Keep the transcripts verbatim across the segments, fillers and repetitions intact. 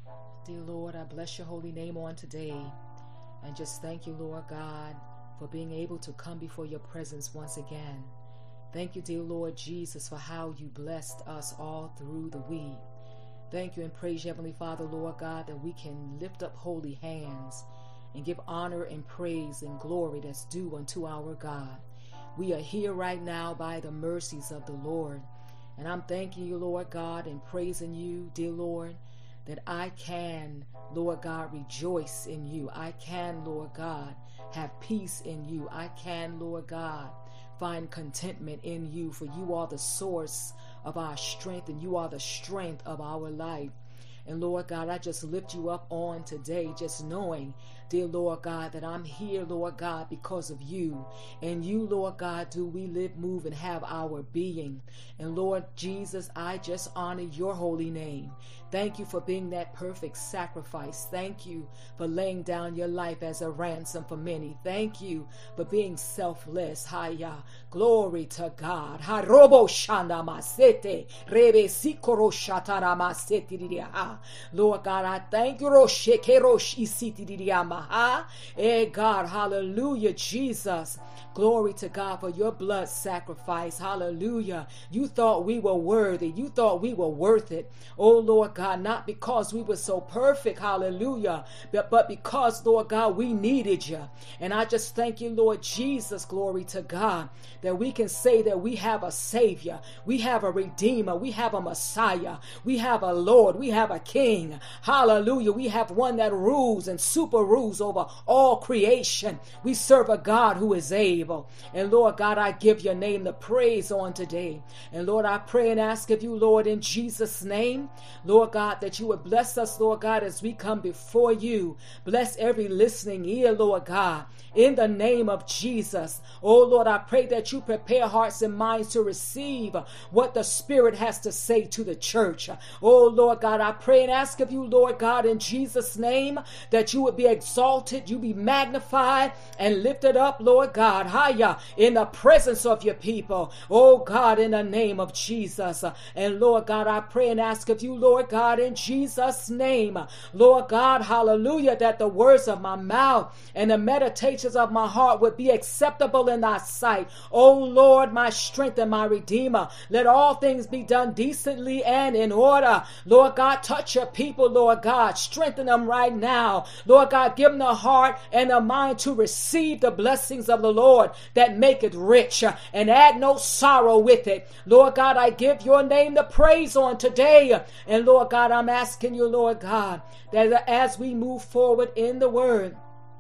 Dear Lord, I bless your holy name on today and just thank you, Lord God, for being able to come before your presence once again. Thank you, dear Lord Jesus, for how you blessed us all through the week. Thank you and praise you, Heavenly Father, Lord God, that we can lift up holy hands and give honor and praise and glory that's due unto our God. We are here right now by the mercies of the Lord. And I'm thanking you, Lord God, and praising you, dear Lord, that I can, Lord God, rejoice in you. I can, Lord God, have peace in you. I can, Lord God, find contentment in you, for you are the source of our strength and you are the strength of our life. And Lord God, I just lift you up on today, just knowing, dear Lord God, that I'm here, Lord God, because of you. And you, Lord God, do we live, move, and have our being. And Lord Jesus, I just honor your holy name. Thank you for being that perfect sacrifice. Thank you for laying down your life as a ransom for many. Thank you for being selfless. Haya. Glory to God. Harobo shanda masete. Rebe sikoro shatara masete diria. Lord God, I thank you. Roshe kerosh isiti diria maha. Eh God, hallelujah, Jesus. Glory to God for your blood sacrifice. Hallelujah. You thought we were worthy. You thought we were worth it. Oh, Lord God, not because we were so perfect. Hallelujah. But, but because, Lord God, we needed you. And I just thank you, Lord Jesus. Glory to God, that we can say that we have a Savior. We have a Redeemer. We have a Messiah. We have a Lord. We have a King. Hallelujah. We have one that rules and super rules over all creation. We serve a God who is able. And Lord God, I give your name the praise on today. And Lord, I pray and ask of you, Lord, in Jesus' name, Lord God, that you would bless us, Lord God, as we come before you. Bless every listening ear, Lord God, in the name of Jesus. Oh Lord, I pray that you prepare hearts and minds to receive what the Spirit has to say to the church. Oh Lord God, I pray and ask of you, Lord God, in Jesus' name, that you would be exalted, you be magnified and lifted up, Lord God. Haya, in the presence of your people. Oh God, in the name of Jesus. And Lord God, I pray and ask of you, Lord God, in Jesus' name, Lord God, hallelujah, that the words of my mouth and the meditations of my heart would be acceptable in thy sight. Oh Lord, my strength and my redeemer. Let all things be done decently and in order. Lord God, touch your people, Lord God. Strengthen them right now. Lord God, give them the heart and the mind to receive the blessings of the Lord that make it rich and add no sorrow with it. Lord God, I give your name the praise on today. And Lord God, I'm asking you, Lord God, that as we move forward in the word,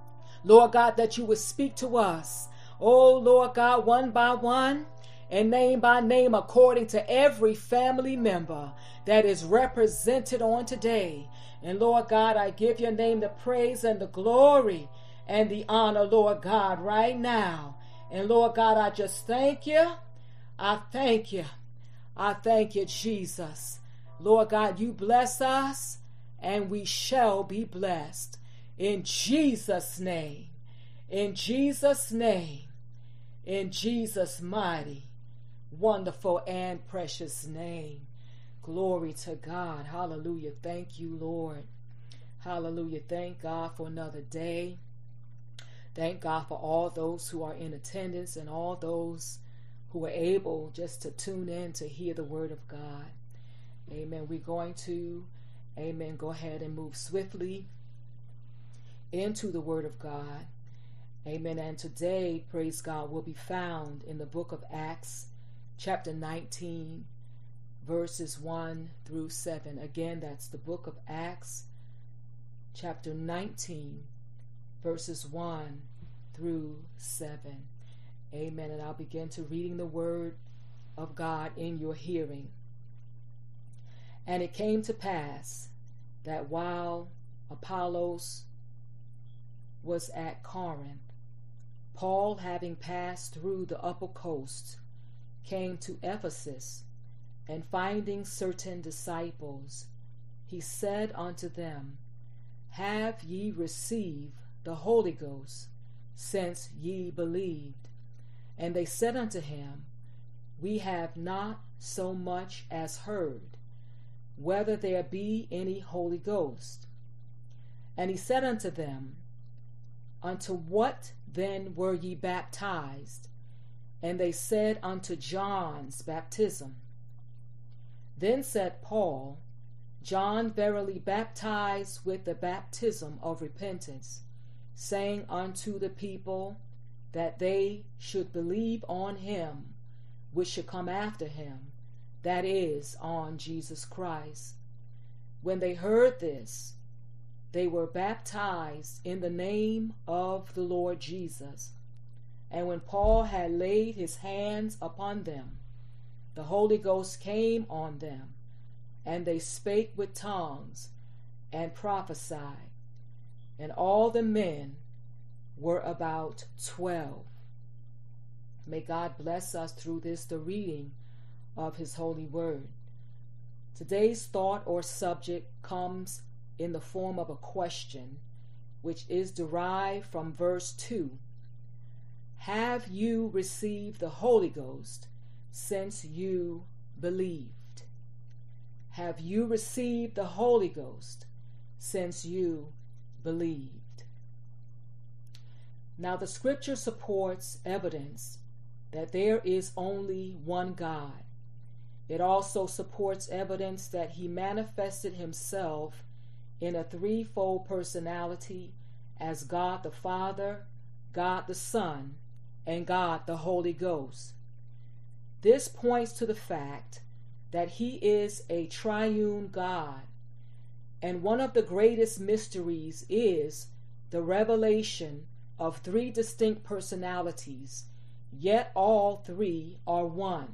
Lord God, that you would speak to us. Oh Lord God, one by one and name by name, according to every family member that is represented on today. And Lord God, I give your name the praise and the glory and the honor, Lord God, right now. And Lord God, I just thank you. I thank you. I thank you, Jesus. Lord God, you bless us and we shall be blessed. In Jesus' name. In Jesus' name. In Jesus' mighty, wonderful, and precious name. Glory to God. Hallelujah. Thank you, Lord. Hallelujah. Thank God for another day. Thank God for all those who are in attendance and all those who are able just to tune in to hear the word of God. Amen. We're going to, amen, go ahead and move swiftly into the word of God. Amen. And today, praise God, will be found in the book of Acts, chapter nineteen, verses one through seven. Again, that's the book of Acts, chapter nineteen, verses one through seven. Amen. And I'll begin to reading the word of God in your hearing. And it came to pass that while Apollos was at Corinth, Paul, having passed through the upper coast, came to Ephesus, and finding certain disciples, he said unto them, Have ye received the Holy Ghost, since ye believed? And they said unto him, We have not so much as heard, whether there be any Holy Ghost. And he said unto them, Unto what then were ye baptized? And they said, Unto John's baptism. Then said Paul, John verily baptized with the baptism of repentance, saying unto the people that they should believe on him which should come after him, that is, on Jesus Christ. When they heard this, they were baptized in the name of the Lord Jesus. And when Paul had laid his hands upon them, the Holy Ghost came on them, and they spake with tongues and prophesied. And all the men were about twelve. May God bless us through this, the reading of his holy word. Today's thought or subject comes in the form of a question, which is derived from verse two. Have you received the Holy Ghost since you believed? Have you received the Holy Ghost since you believed? Now the scripture supports evidence that there is only one God. It also supports evidence that he manifested himself in a threefold personality as God the Father, God the Son, and God the Holy Ghost. This points to the fact that he is a triune God, and one of the greatest mysteries is the revelation of three distinct personalities, yet all three are one.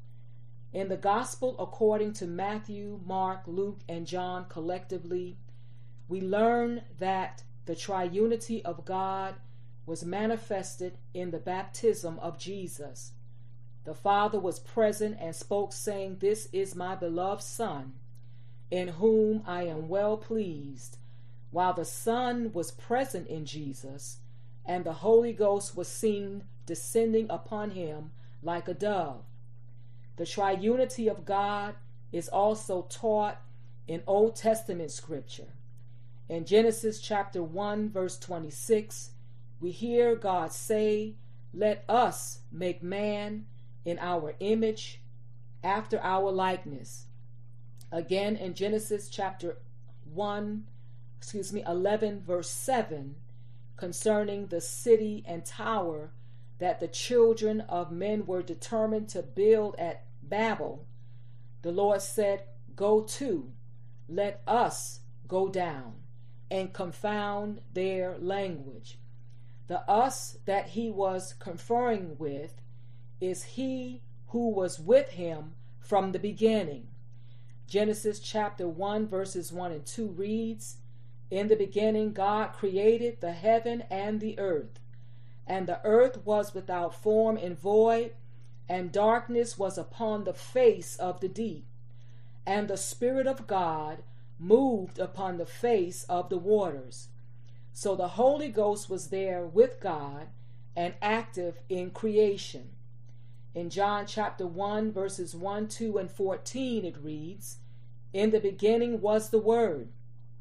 In the Gospel according to Matthew, Mark, Luke, and John collectively, we learn that the triunity of God was manifested in the baptism of Jesus. The Father was present and spoke, saying, This is my beloved Son, in whom I am well pleased, while the Son was present in Jesus, and the Holy Ghost was seen descending upon him like a dove. The triunity of God is also taught in Old Testament scripture. In Genesis chapter one, verse twenty-six, we hear God say, Let us make man in our image, after our likeness. Again, in Genesis chapter one, excuse me, eleven, verse seven, concerning the city and tower that the children of men were determined to build at Babel, the Lord said, Go to, let us go down, and confound their language. The us that he was conferring with is he who was with him from the beginning. Genesis chapter one, verses one and two reads, In the beginning God created the heaven and the earth, and the earth was without form and void, and darkness was upon the face of the deep, and the Spirit of God moved upon the face of the waters. So the Holy Ghost was there with God and active in creation. In John chapter one, verses one, two, and fourteen, it reads, In the beginning was the Word,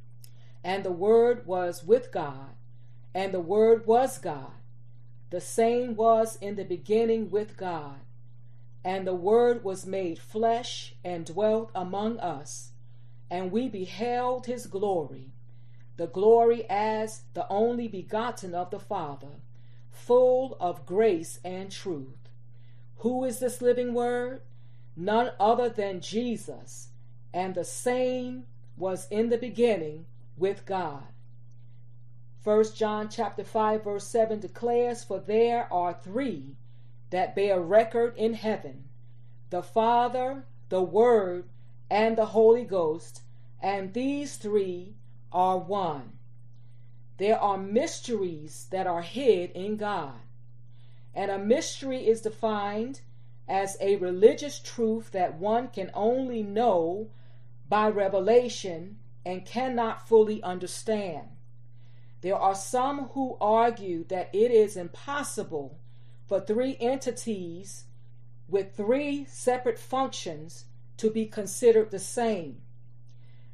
and the Word was with God, and the Word was God. The same was in the beginning with God. And the Word was made flesh and dwelt among us, and we beheld his glory, the glory as the only begotten of the Father, full of grace and truth. Who is this living Word? None other than Jesus, and the same was in the beginning with God. First John chapter five, verse seven declares, For there are three that bear record in heaven, the Father, the Word, and the Holy Ghost, and these three are one. There are mysteries that are hid in God, and a mystery is defined as a religious truth that one can only know by revelation and cannot fully understand. There are some who argue that it is impossible for three entities with three separate functions to be considered the same.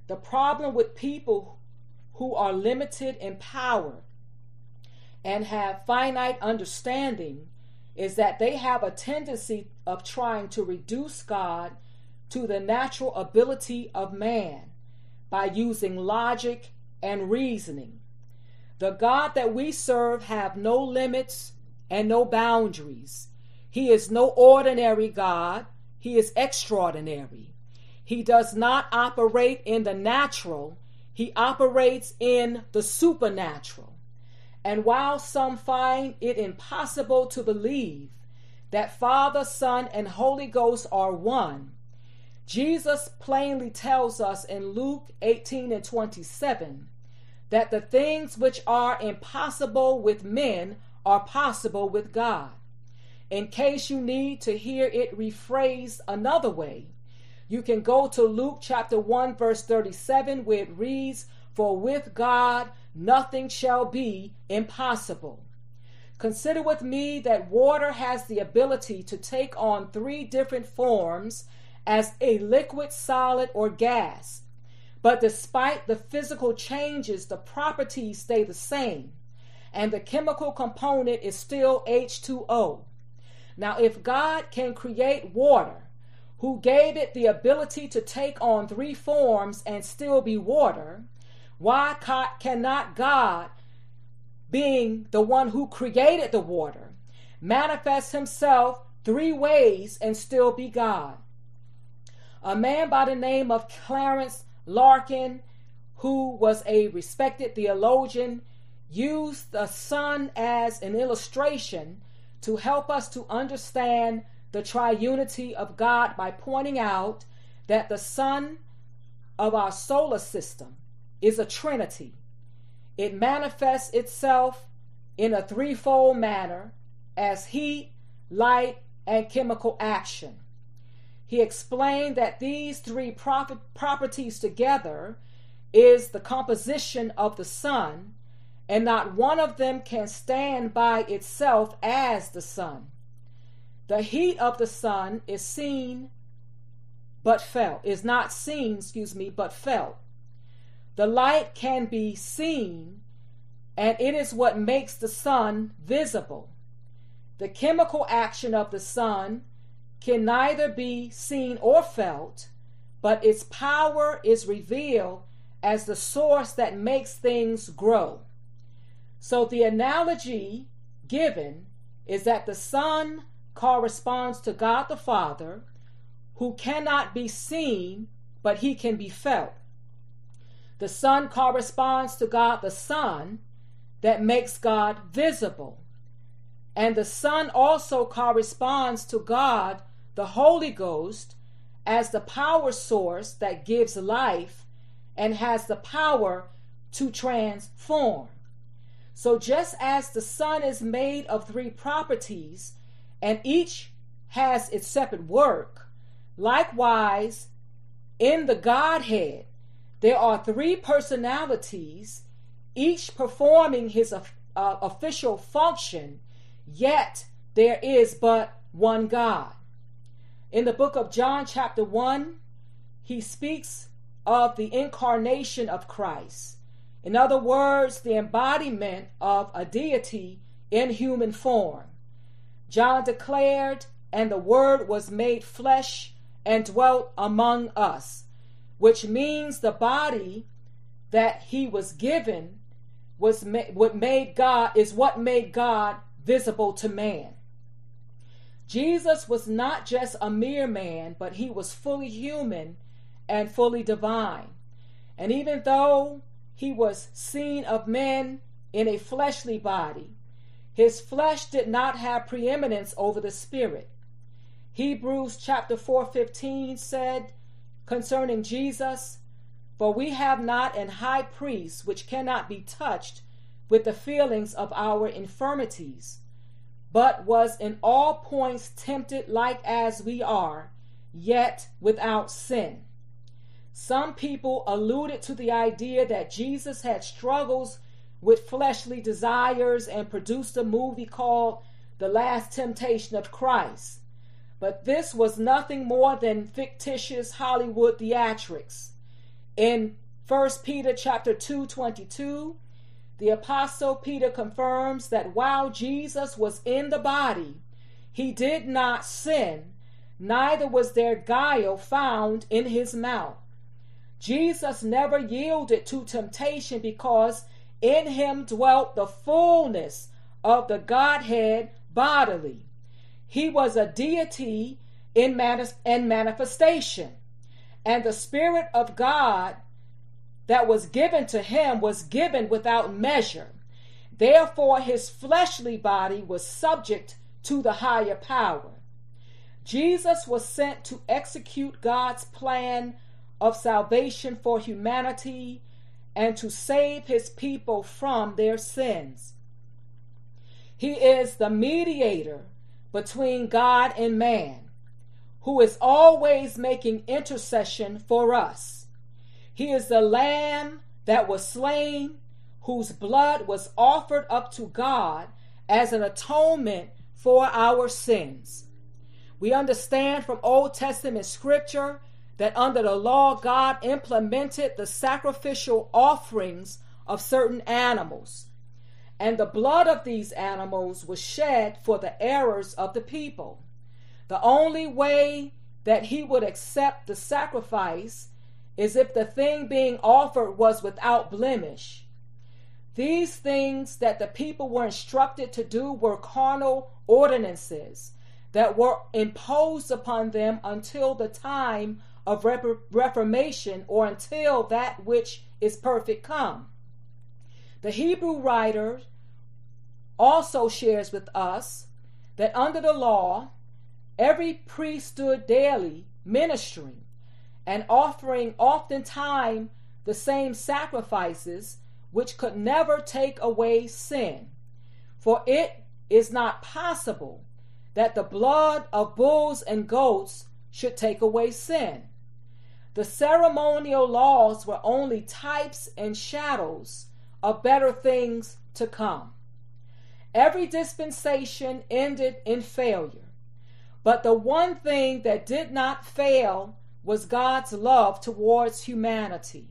The problem with people who are limited in power and have finite understanding is that they have a tendency of trying to reduce God to the natural ability of man by using logic and reasoning. The God that we serve have no limits and no boundaries. He is no ordinary God. He is extraordinary. He does not operate in the natural. He operates in the supernatural. And while some find it impossible to believe that Father, Son, and Holy Ghost are one, Jesus plainly tells us in Luke eighteen and twenty-seven that the things which are impossible with men are possible with God. In case you need to hear it rephrased another way, you can go to Luke chapter one, verse thirty-seven, where it reads, "For with God nothing shall be impossible." Consider with me that water has the ability to take on three different forms as a liquid, solid, or gas. But despite the physical changes, the properties stay the same, and the chemical component is still H two O. Now, if God can create water, who gave it the ability to take on three forms and still be water, why ca- cannot God, being the one who created the water, manifest himself three ways and still be God? A man by the name of Clarence Larkin, who was a respected theologian, used the sun as an illustration to help us to understand the triunity of God by pointing out that the sun of our solar system is a trinity. It manifests itself in a threefold manner as heat, light, and chemical action. He explained that these three prop- properties together is the composition of the sun, and not one of them can stand by itself as the sun. The heat of the sun is seen but felt, is not seen, excuse me, but felt. The light can be seen, and it is what makes the sun visible. The chemical action of the sun can neither be seen or felt, but its power is revealed as the source that makes things grow. So the analogy given is that the sun corresponds to God the Father, who cannot be seen, but he can be felt. The sun corresponds to God the Son, that makes God visible. And the Son also corresponds to God the Holy Ghost as the power source that gives life and has the power to transform. So just as the sun is made of three properties and each has its separate work, likewise in the Godhead there are three personalities, each performing his uh, official function, yet there is but one God. In the book of John chapter one, he speaks of the incarnation of Christ. In other words, the embodiment of a deity in human form. John declared, "And the Word was made flesh and dwelt among us," which means the body that he was given was ma- what made God is what made God visible to man. Jesus was not just a mere man, but he was fully human and fully divine. And even though he was seen of men in a fleshly body, his flesh did not have preeminence over the spirit. Hebrews chapter four fifteen said concerning Jesus, "For we have not an high priest which cannot be touched with the feelings of our infirmities, but was in all points tempted like as we are, yet without sin." Some people alluded to the idea that Jesus had struggles with fleshly desires and produced a movie called The Last Temptation of Christ. But this was nothing more than fictitious Hollywood theatrics. In First Peter chapter two, twenty-two, the Apostle Peter confirms that while Jesus was in the body, he did not sin, neither was there guile found in his mouth. Jesus never yielded to temptation because in him dwelt the fullness of the Godhead bodily. He was a deity in manis- in manifestation, and the Spirit of God that was given to him was given without measure. Therefore, his fleshly body was subject to the higher power. Jesus was sent to execute God's plan of salvation for humanity and to save his people from their sins. He is the mediator between God and man, who is always making intercession for us. He is the Lamb that was slain, whose blood was offered up to God as an atonement for our sins. We understand from Old Testament scripture that under the law, God implemented the sacrificial offerings of certain animals, and the blood of these animals was shed for the errors of the people. The only way that he would accept the sacrifice is if the thing being offered was without blemish. These things that the people were instructed to do were carnal ordinances that were imposed upon them until the time of rep- reformation or until that which is perfect come. The Hebrew writer also shares with us that under the law, every priest stood daily ministering and offering oftentimes the same sacrifices, which could never take away sin. For it is not possible that the blood of bulls and goats should take away sin. The ceremonial laws were only types and shadows of better things to come. Every dispensation ended in failure, but the one thing that did not fail was God's love towards humanity.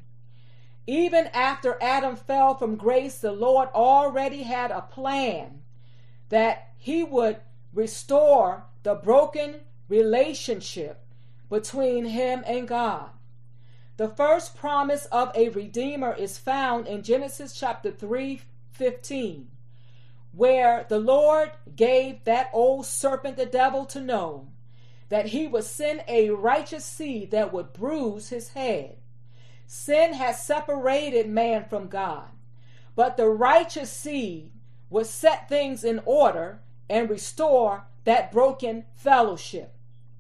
Even after Adam fell from grace, the Lord already had a plan that he would restore the broken relationship between him and God. The first promise of a Redeemer is found in Genesis chapter three, fifteen, where the Lord gave that old serpent, the devil, to know that he would send a righteous seed that would bruise his head. Sin has separated man from God, but the righteous seed would set things in order and restore that broken fellowship.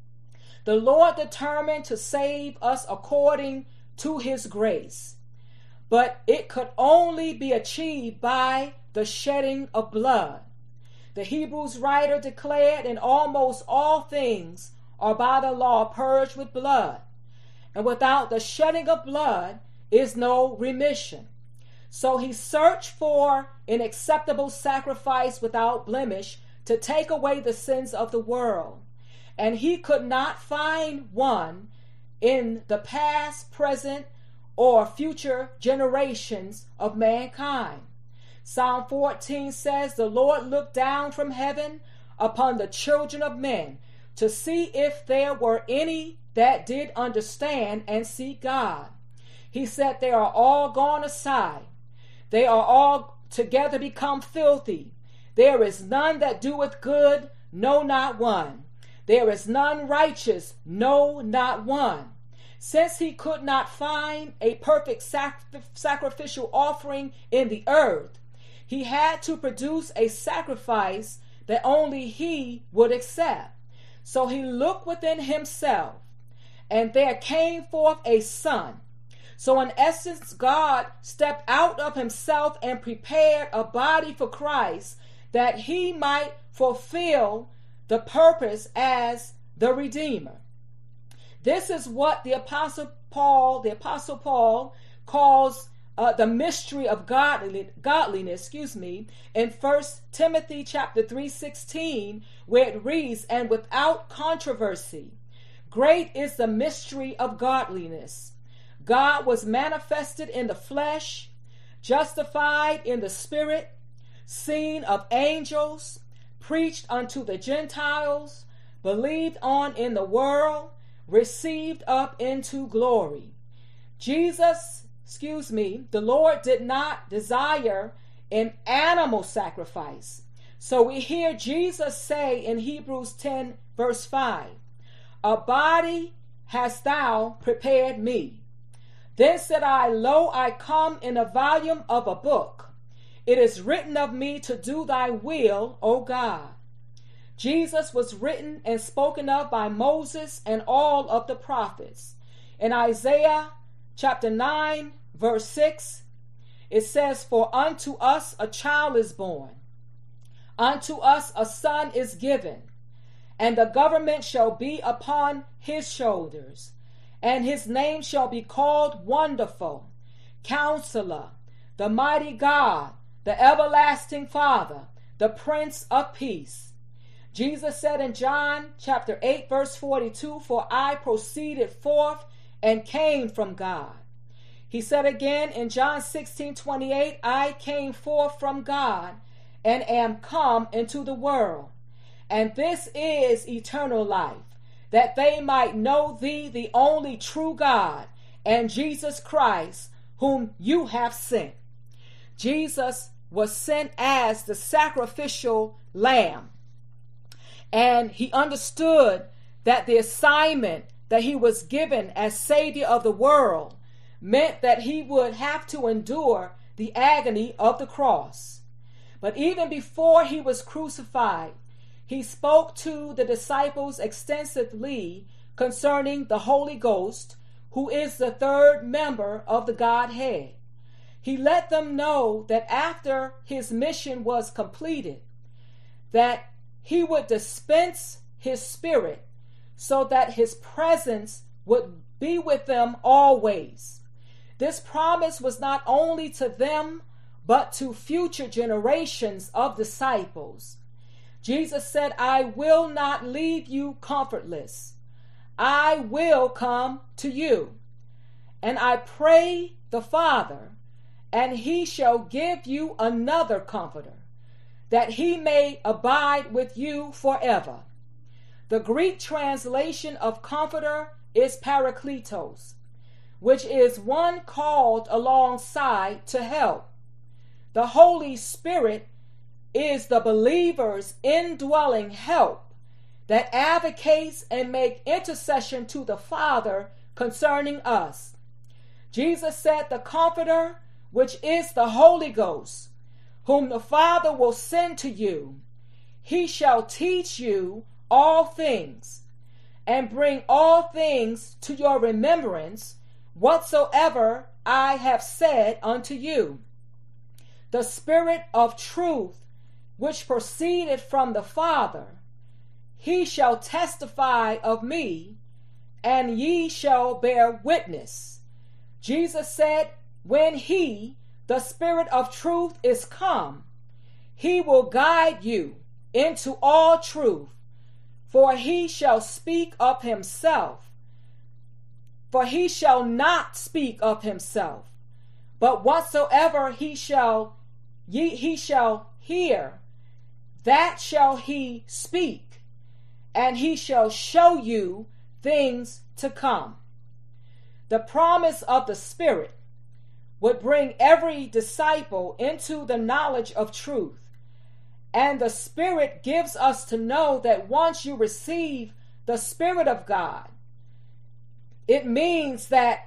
The Lord determined to save us according to his grace, but it could only be achieved by the shedding of blood. The Hebrews writer declared, in almost all things are by the law purged with blood, and without the shedding of blood is no remission. So he searched for an acceptable sacrifice without blemish to take away the sins of the world. And he could not find one in the past, present, or future generations of mankind. Psalm fourteen says, "The Lord looked down from heaven upon the children of men to see if there were any that did understand and seek God. He said, they are all gone aside. They are all together become filthy. There is none that doeth good, no, not one. There is none righteous, no, not one." Since he could not find a perfect sac- sacrificial offering in the earth, he had to produce a sacrifice that only he would accept. So he looked within himself, and there came forth a son. So in essence, God stepped out of himself and prepared a body for Christ that he might fulfill the purpose as the Redeemer. This is what the Apostle Paul, the Apostle Paul calls uh, the mystery of godly, godliness, excuse me, in First Timothy chapter three sixteen, where it reads, "And without controversy, great is the mystery of godliness. God was manifested in the flesh, justified in the spirit, seen of angels, preached unto the Gentiles, believed on in the world, received up into glory. Jesus, excuse me, the Lord did not desire an animal sacrifice. So we hear Jesus say in Hebrews ten verse five, a body hast thou prepared me. Then said I, lo, I come in a volume of a book. It is written of me to do thy will, O God. Jesus was written and spoken of by Moses and all of the prophets. In Isaiah chapter nine, verse six, it says, for unto us a child is born, unto us a son is given, and the government shall be upon his shoulders, and his name shall be called Wonderful, Counselor, the Mighty God, the Everlasting Father, the Prince of Peace. Jesus said in John chapter eight, verse forty-two, for I proceeded forth and came from God. He said again in John sixteen, twenty-eight, I came forth from God and am come into the world. And this is eternal life, that they might know thee, the only true God, and Jesus Christ, whom you have sent. Jesus was sent as the sacrificial lamb. And he understood that the assignment that he was given as Savior of the world meant that he would have to endure the agony of the cross. But even before he was crucified, he spoke to the disciples extensively concerning the Holy Ghost, who is the third member of the Godhead. He let them know that after his mission was completed, that he would dispense his spirit so that his presence would be with them always. This promise was not only to them, but to future generations of disciples. Jesus said, I will not leave you comfortless. I will come to you. And I pray the Father, and he shall give you another comforter, that he may abide with you forever. The Greek translation of comforter is parakletos, which is one called alongside to help. The Holy Spirit is the believer's indwelling help that advocates and makes intercession to the Father concerning us. Jesus said, the Comforter, which is the Holy Ghost, whom the Father will send to you, he shall teach you all things, and bring all things to your remembrance, whatsoever I have said unto you. The Spirit of truth, which proceeded from the Father, he shall testify of me, and ye shall bear witness. Jesus said, when he, the Spirit of truth, is come, he will guide you into all truth, for he shall speak of himself. For he shall not speak of himself, but whatsoever he shall ye he shall hear, that shall he speak, and he shall show you things to come. The promise of the Spirit would bring every disciple into the knowledge of truth. And the Spirit gives us to know that once you receive the Spirit of God, it means that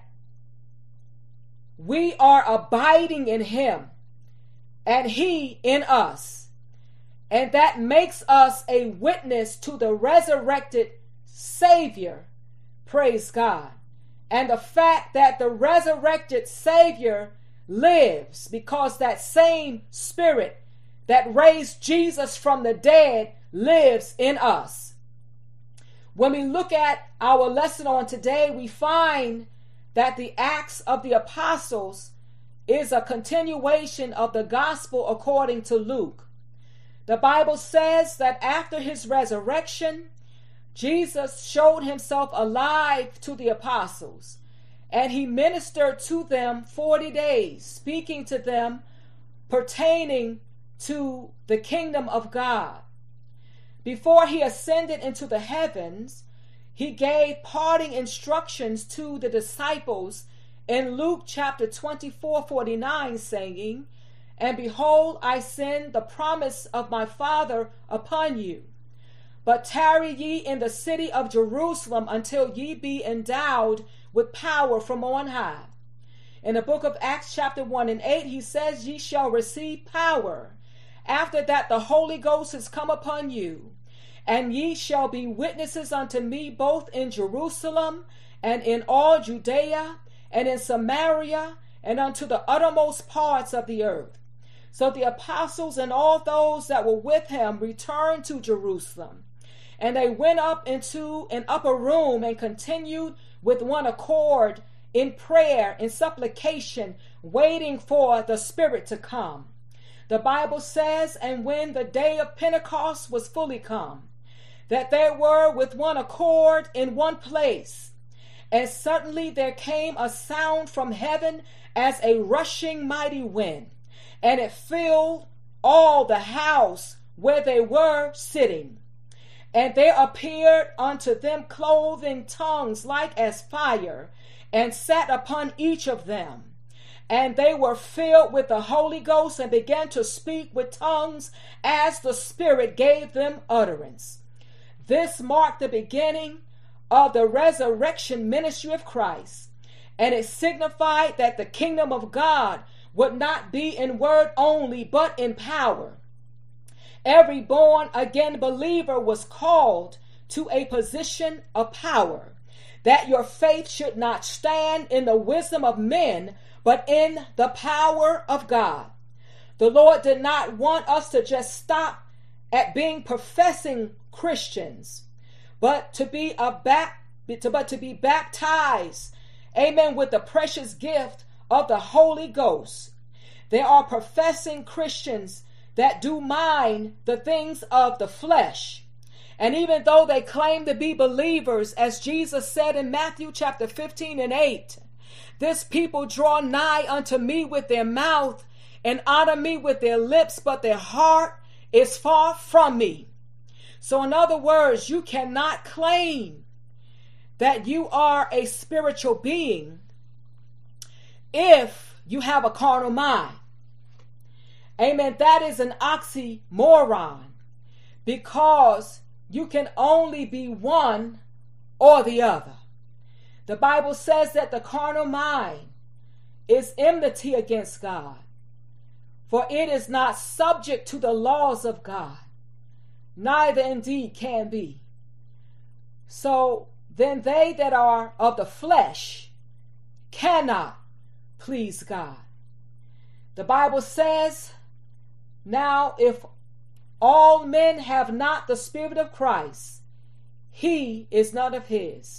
we are abiding in him and he in us. And that makes us a witness to the resurrected Savior. Praise God. And the fact that the resurrected Savior lives, because that same Spirit that raised Jesus from the dead lives in us. When we look at our lesson on today, we find that the Acts of the Apostles is a continuation of the gospel according to Luke. The Bible says that after his resurrection, Jesus showed himself alive to the apostles, And he ministered to them forty days, speaking to them pertaining to the kingdom of God. Before he ascended into the heavens, he gave parting instructions to the disciples in Luke chapter twenty-four, forty-nine, saying, "And behold, I send the promise of my Father upon you. But tarry ye in the city of Jerusalem until ye be endowed with power from on high." In the book of Acts chapter one and eight, he says, "Ye shall receive power after that the Holy Ghost has come upon you, and ye shall be witnesses unto me both in Jerusalem and in all Judea and in Samaria and unto the uttermost parts of the earth." So the apostles and all those that were with him returned to Jerusalem, and they went up into an upper room and continued with one accord in prayer, in supplication, waiting for the Spirit to come. The Bible says, "And when the day of Pentecost was fully come, that they were with one accord in one place. And suddenly there came a sound from heaven as a rushing mighty wind, and it filled all the house where they were sitting. And there appeared unto them cloven tongues like as fire, and sat upon each of them. And they were filled with the Holy Ghost, and began to speak with tongues as the Spirit gave them utterance." This marked the beginning of the resurrection ministry of Christ, and it signified that the kingdom of God would not be in word only, but in power. Every born again believer was called to a position of power, that your faith should not stand in the wisdom of men, but in the power of God. The Lord did not want us to just stop at being professing Christians, but to be a back, but to be baptized, amen, with the precious gift of the Holy Ghost. There are professing Christians that do mind the things of the flesh. And even though they claim to be believers, as Jesus said in Matthew chapter fifteen and eight, "This people draw nigh unto me with their mouth and honor me with their lips, but their heart is far from me." So in other words, you cannot claim that you are a spiritual being if you have a carnal mind. Amen. That is an oxymoron, because you can only be one or the other. The Bible says that the carnal mind is enmity against God, for it is not subject to the laws of God, neither indeed can be. So then they that are of the flesh cannot please God. The Bible says, "Now if all men have not the Spirit of Christ, he is none of his."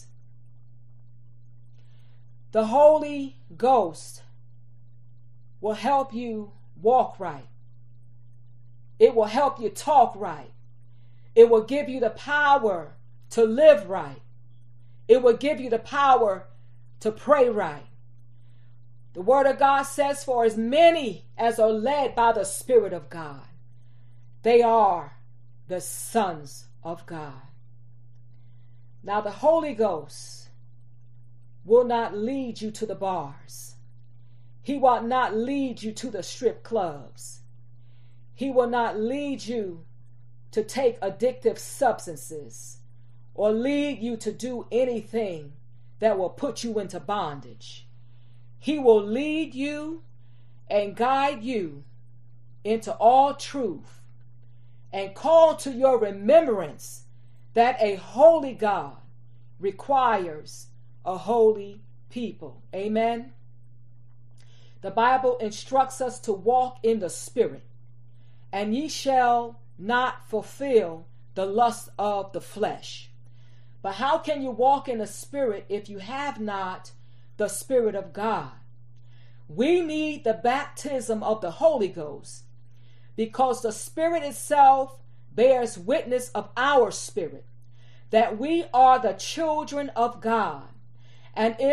The Holy Ghost will help you walk right. It will help you talk right. It will give you the power to live right. It will give you the power to pray right. The Word of God says, "For as many as are led by the Spirit of God, they are the sons of God." Now the Holy Ghost will not lead you to the bars. He will not lead you to the strip clubs. He will not lead you to take addictive substances or lead you to do anything that will put you into bondage. He will lead you and guide you into all truth and call to your remembrance that a holy God requires a holy people. Amen. The Bible instructs us to walk in the Spirit, and ye shall not fulfill the lust of the flesh. But how can you walk in the Spirit if you have not the Spirit of God? We need the baptism of the Holy Ghost, because the Spirit itself bears witness of our spirit that we are the children of God. And if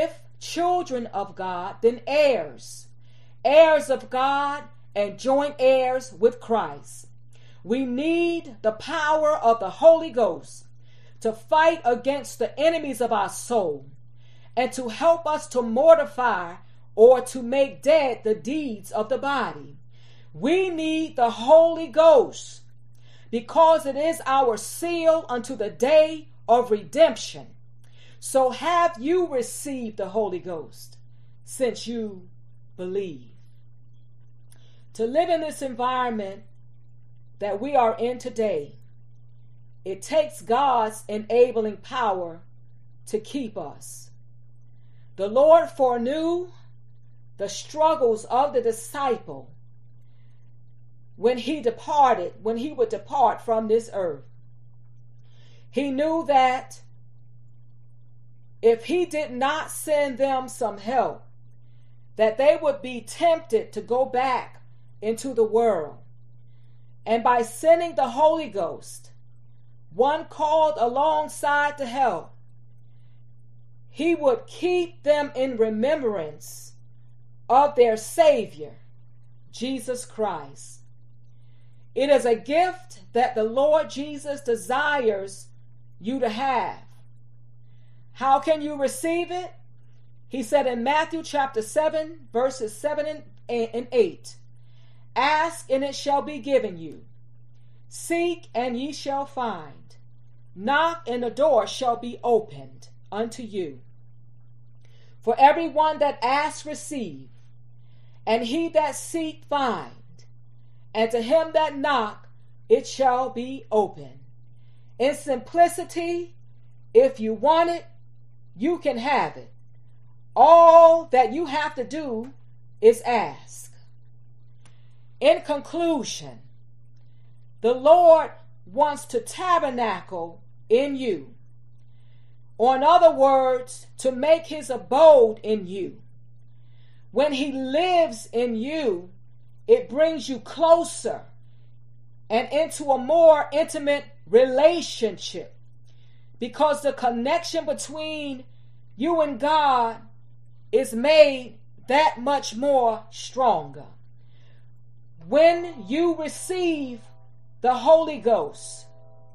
children of God, then heirs, heirs of God and joint heirs with Christ. We need the power of the Holy Ghost to fight against the enemies of our soul and to help us to mortify or to make dead the deeds of the body. We need the Holy Ghost because it is our seal unto the day of redemption. So have you received the Holy Ghost since you believe? To live in this environment that we are in today, it takes God's enabling power to keep us. The Lord foreknew the struggles of the disciple when he departed, when he would depart from this earth. He knew that if he did not send them some help, that they would be tempted to go back into the world. And by sending the Holy Ghost, one called alongside to help, he would keep them in remembrance of their Savior, Jesus Christ. It is a gift that the Lord Jesus desires you to have. How can you receive it? He said in Matthew chapter seven, verses seven and eight, ask and it shall be given you. Seek and ye shall find. Knock and the door shall be opened unto you. For everyone that asks receive, and he that seek find, and to him that knock it shall be open. In simplicity, if you want it, you can have it. All that you have to do is ask. In conclusion, the Lord wants to tabernacle in you. Or in other words, to make his abode in you. When he lives in you, it brings you closer and into a more intimate relationship, because the connection between you and God is made that much more stronger. When you receive the Holy Ghost,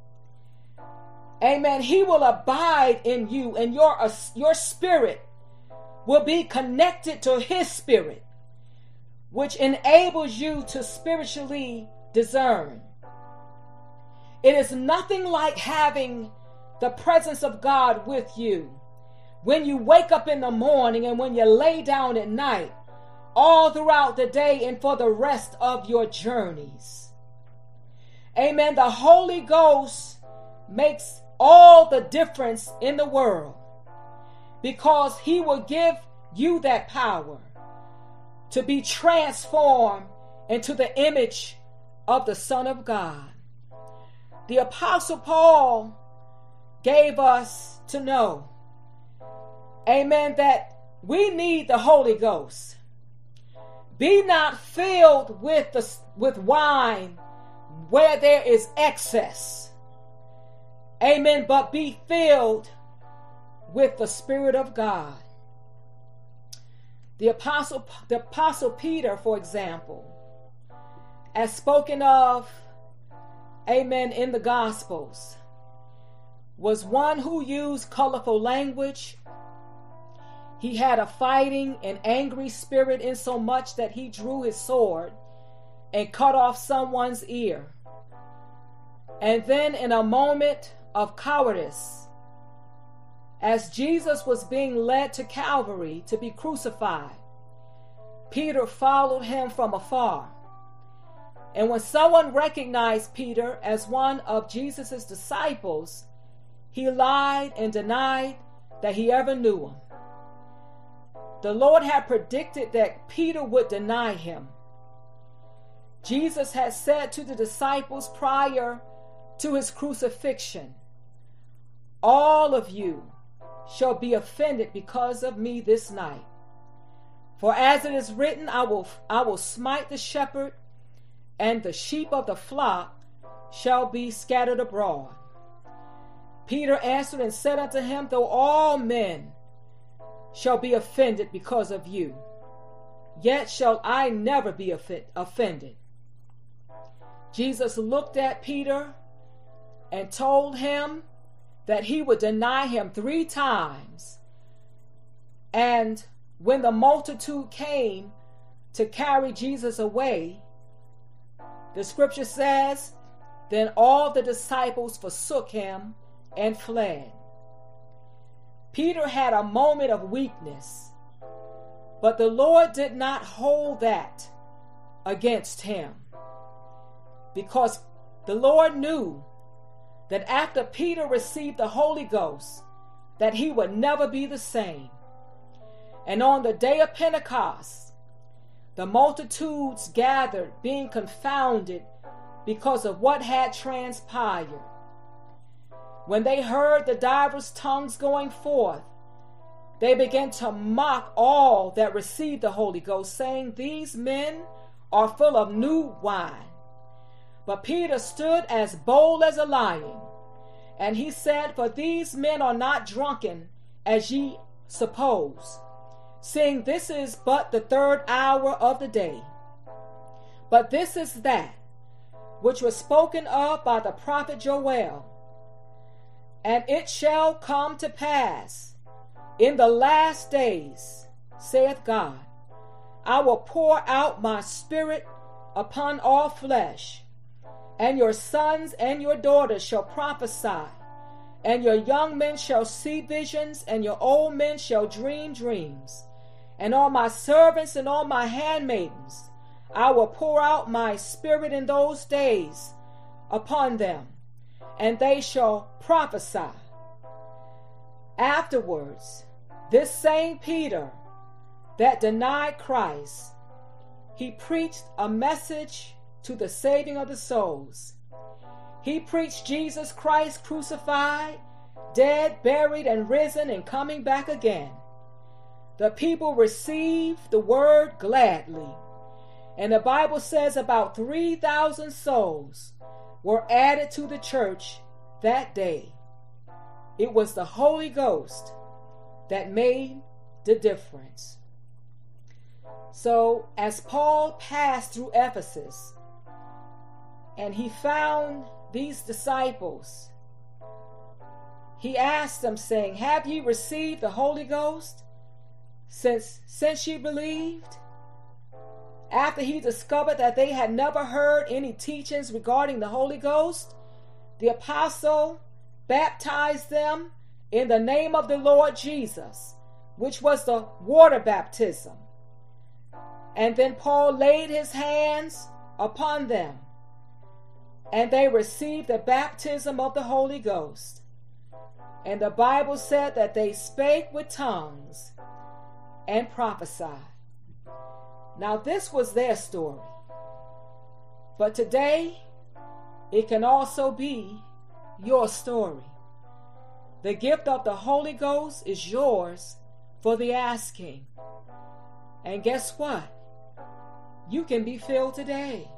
amen, he will abide in you, and your, your spirit will be connected to his spirit, which enables you to spiritually discern. It is nothing like having the presence of God with you when you wake up in the morning and when you lay down at night, all throughout the day and for the rest of your journeys. Amen. The Holy Ghost makes all the difference in the world, because he will give you that power to be transformed into the image of the Son of God. The Apostle Paul gave us to know, amen, that we need the Holy Ghost. Be not filled with the with wine where there is excess. Amen. But be filled with the Spirit of God. The apostle, the apostle Peter, for example, as spoken of, amen, in the Gospels, was one who used colorful language. He had a fighting and angry spirit, in so much that he drew his sword and cut off someone's ear. And then in a moment of cowardice, as Jesus was being led to Calvary to be crucified, Peter followed him from afar. And when someone recognized Peter as one of Jesus' disciples, he lied and denied that he ever knew him. The Lord had predicted that Peter would deny him. Jesus had said to the disciples prior to his crucifixion, all of you shall be offended because of me this night. For as it is written, I will, I will smite the shepherd, and the sheep of the flock shall be scattered abroad. Peter answered and said unto him, though all men shall be offended because of you, yet shall I never be offended. Jesus looked at Peter and told him that he would deny him three times. And when the multitude came to carry Jesus away, the scripture says, then all the disciples forsook him and fled. Peter had a moment of weakness, but the Lord did not hold that against him, because the Lord knew that after Peter received the Holy Ghost, that he would never be the same. And on the day of Pentecost, the multitudes gathered, being confounded because of what had transpired. When they heard the divers tongues going forth, they began to mock all that received the Holy Ghost, saying, these men are full of new wine. But Peter stood as bold as a lion, and he said, for these men are not drunken, as ye suppose, seeing this is but the third hour of the day. But this is that which was spoken of by the prophet Joel. And it shall come to pass in the last days, saith God, I will pour out my spirit upon all flesh, and your sons and your daughters shall prophesy, and your young men shall see visions, and your old men shall dream dreams. And on my servants and on my handmaidens I will pour out my spirit in those days upon them, and they shall prophesy. Afterwards, this same Peter that denied Christ, he preached a message to the saving of the souls. He preached Jesus Christ crucified, dead, buried, and risen, and coming back again. The people received the word gladly. And the Bible says about three thousand souls were added to the church that day. It was the Holy Ghost that made the difference. So as Paul passed through Ephesus and he found these disciples, he asked them, saying, have ye received the Holy Ghost since, since ye believed? After he discovered that they had never heard any teachings regarding the Holy Ghost, the apostle baptized them in the name of the Lord Jesus, which was the water baptism. And then Paul laid his hands upon them, and they received the baptism of the Holy Ghost. And the Bible said that they spake with tongues and prophesied. Now this was their story. But today, it can also be your story. The gift of the Holy Ghost is yours for the asking. And guess what? You can be filled today.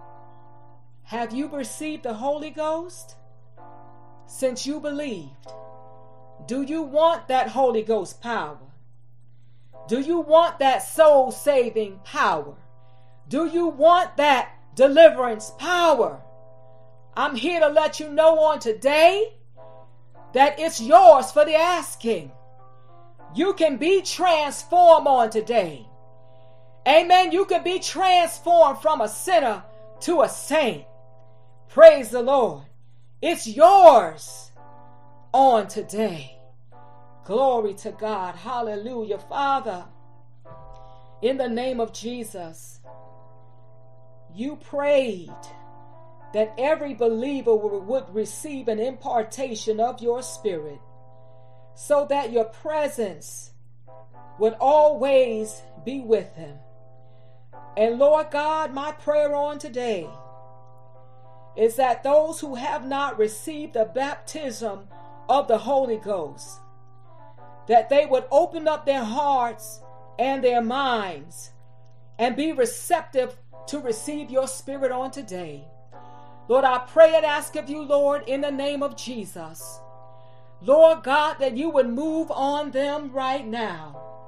Have you received the Holy Ghost since you believed? Do you want that Holy Ghost power? Do you want that soul-saving power? Do you want that deliverance power? I'm here to let you know on today that it's yours for the asking. You can be transformed on today. Amen. You can be transformed from a sinner to a saint. Praise the Lord. It's yours on today. Glory to God. Hallelujah. Father, in the name of Jesus, you prayed that every believer would receive an impartation of your spirit, so that your presence would always be with him. And Lord God, my prayer on today is that those who have not received the baptism of the Holy Ghost, that they would open up their hearts and their minds and be receptive to receive your spirit on today. Lord, I pray and ask of you, Lord, in the name of Jesus, Lord God, that you would move on them right now.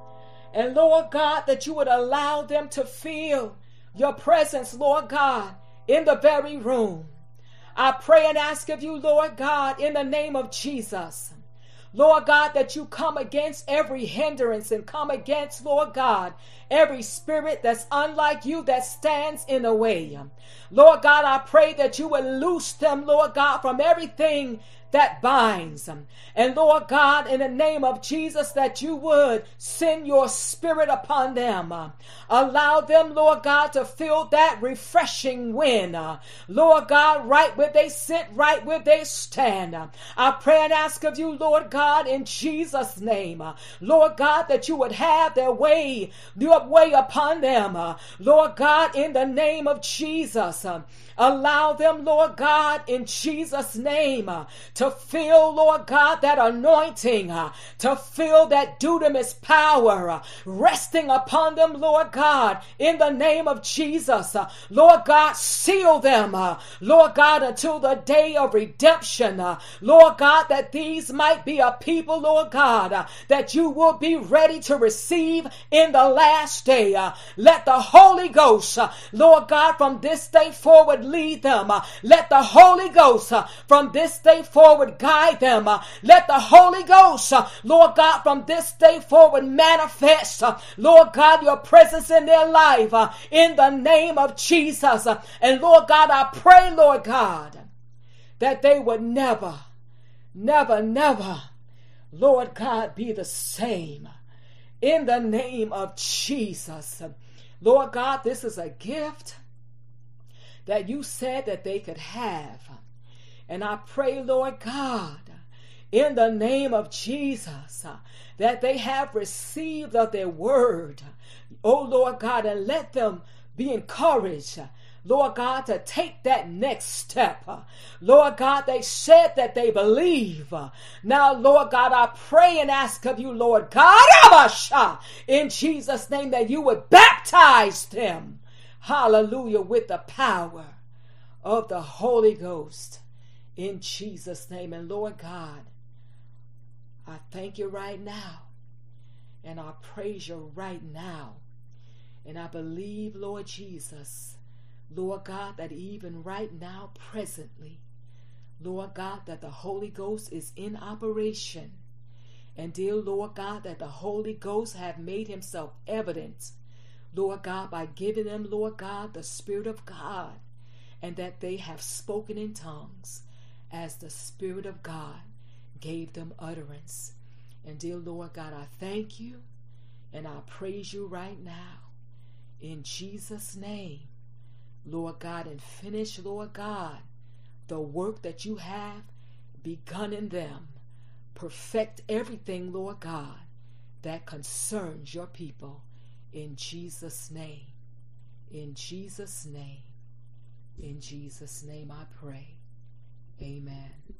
And Lord God, that you would allow them to feel your presence, Lord God, in the very room. I pray and ask of you, Lord God, in the name of Jesus, Lord God, that you come against every hindrance and come against, Lord God, every spirit that's unlike you that stands in the way. Lord God, I pray that you would loose them, Lord God, from everything that binds them. And Lord God, in the name of Jesus, that you would send your spirit upon them. Uh, allow them, Lord God, to feel that refreshing wind. Uh, Lord God, right where they sit, right where they stand. Uh, I pray and ask of you, Lord God, in Jesus' name, uh, Lord God, that you would have their way, your way upon them. Uh, Lord God, in the name of Jesus, uh, allow them, Lord God, in Jesus' name, uh, to feel, Lord God, that anointing, uh, to feel that dunamis power uh, resting upon them, Lord God, in the name of Jesus. Uh, Lord God, seal them, uh, Lord God, until the day of redemption. Uh, Lord God, that these might be a people, Lord God, uh, that you will be ready to receive in the last day. Uh, let the Holy Ghost, uh, Lord God, from this day forward lead them. Uh, let the Holy Ghost uh, from this day forward guide them. Uh, let the Holy Ghost, uh, Lord God, from this day forward manifest, uh, Lord God, your presence in their life uh, in the name of Jesus. Uh, and Lord God, I pray, Lord God, that they would never, never, never, Lord God, be the same in the name of Jesus. Lord God, this is a gift that you said that they could have. And I pray, Lord God, in the name of Jesus, that they have received of their word, oh Lord God, and let them be encouraged, Lord God, to take that next step. Lord God, they said that they believe. Now, Lord God, I pray and ask of you, Lord God, in Jesus' name, that you would baptize them, hallelujah, with the power of the Holy Ghost, in Jesus' name. And Lord God, I thank you right now, and I praise you right now, and I believe, Lord Jesus, Lord God, that even right now, presently, Lord God, that the Holy Ghost is in operation. And dear Lord God, that the Holy Ghost have made himself evident, Lord God, by giving them, Lord God, the Spirit of God, and that they have spoken in tongues as the Spirit of God gave them utterance. And dear Lord God, I thank you and I praise you right now in Jesus' name, Lord God, and finish, Lord God, the work that you have begun in them. Perfect everything, Lord God, that concerns your people. In Jesus' name, in Jesus' name, in Jesus' name I pray. Amen.